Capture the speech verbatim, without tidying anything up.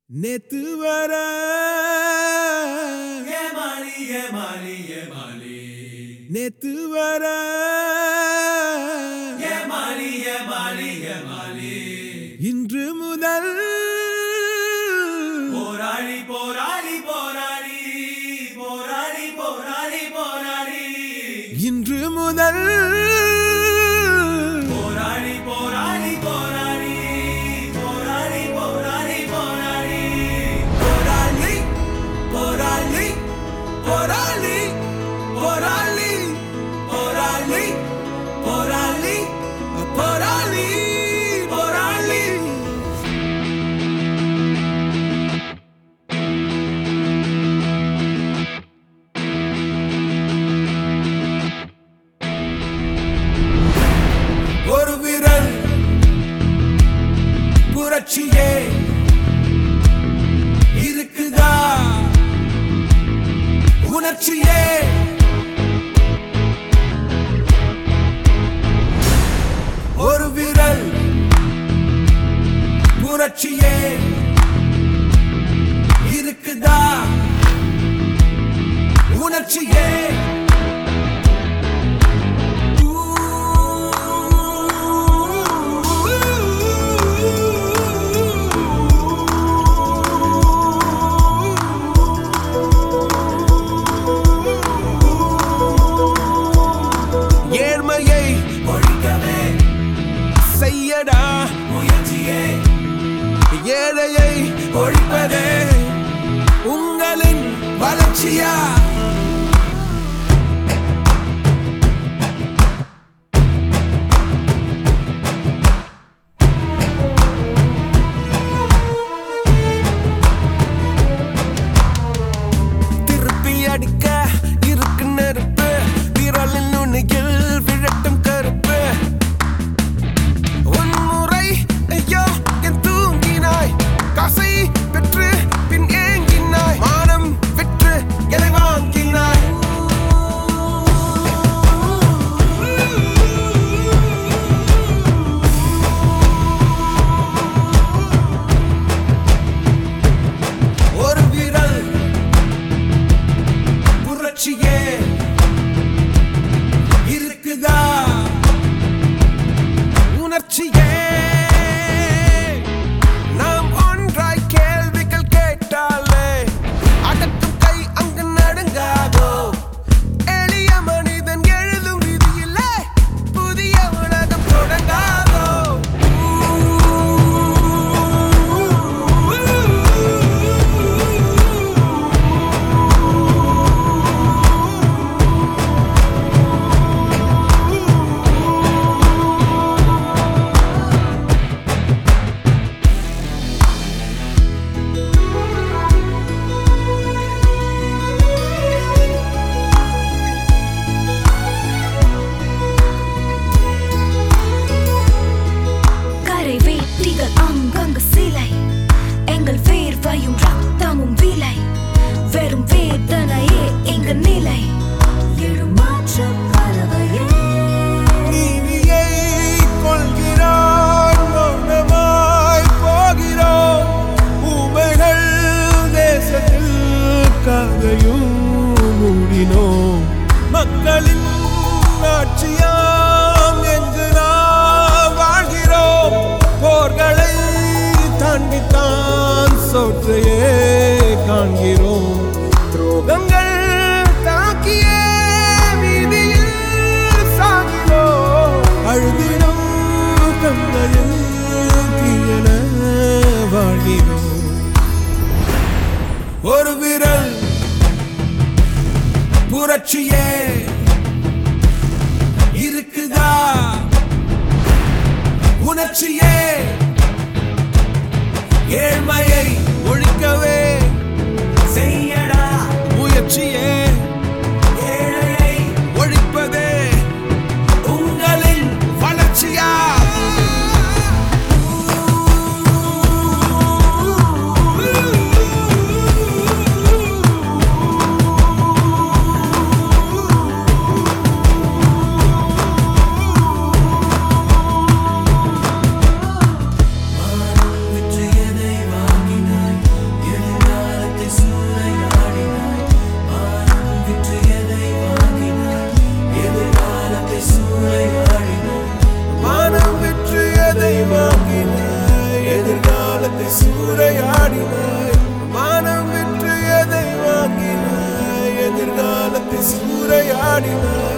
நேத்து வர ஏமாளி ஏமாளி ஏமாளி நேத்து வர ஏமாளி ஏமாளி ஏமாளி இன்று முதல் போராளி போராளி போராளி போராளி போராளி போராளி இன்று முதல் போராளி போராளி போராளி போராளி போராளி போராளி போராளி போராளி போராளி போராளி போராளி போராளி போராளி போராளி ஒரு விரல் புரட்சியே இருக்குதா உணர்ச்சியே ஒரு விரல் புரட்சியே இருக்குதா உணர்ச்சியே ஏழ்மையை ஒழிக்கவே செய்யடா முயற்சியே ஏழையை ஒழிப்பதே உங்களின் வளர்ச்சியா திருப்பி அடிக்க இருக்கு நெருப்பு விரலின் நுனியில் விழட்டும் கருப்பு உன்முறை ஐயோ என் தூங்கினாய் காசை பெற்று பின் ஏங்கினாய் மானம் விற்று எதை வாங்கினாய் ஒரு விரல் புரட்சியே இருக்குதா உணர்ச்சியே நாம் ஒன்றாய் கேள்விகள் கேட்டாலே அடக்கும் கை அங்கு நடுங்காதோ எளிய மனிதன் எழுதும் விதியிலே புதிய உலகம் தொடங்காதோ கரை வேட்டிகள் அங்கங்கு சிலை எங்கள் வேர்வையும் ரத்தமும் விலை வெறும் வேதனையே எங்க நிலை எழுமாற்ற பறவையே நீதியை கொள்கிறான் மௌனமாய் போகிறோம் ஊமைகள் தேசத்தில் கதையும் மூடினோம் மக்களின் ஆட்சியாம் என்று நாம் வாழ்கிறோம் போர்களை தாண்டித்தான் சோற்றையே காண்கிறோம் துரோகங்கள் தாக்கியே வீதியில் சாகிறோம் அழுதிடும் கண்களில் தீயன வாழ்கிறோம் ஒரு விரல் புரட்சியே இருக்குதா உணர்ச்சியே ஏழ்மையை ஒழிக்கவே செய்யடா முயற்சியே ஏழையை ஒழிப்பதே உங்களின் வளர்ச்சியா சூறையாடினாய். வானம் விற்று எதை வாங்கினாய்? எதிர்காலத்தை சூறையாடினாய்.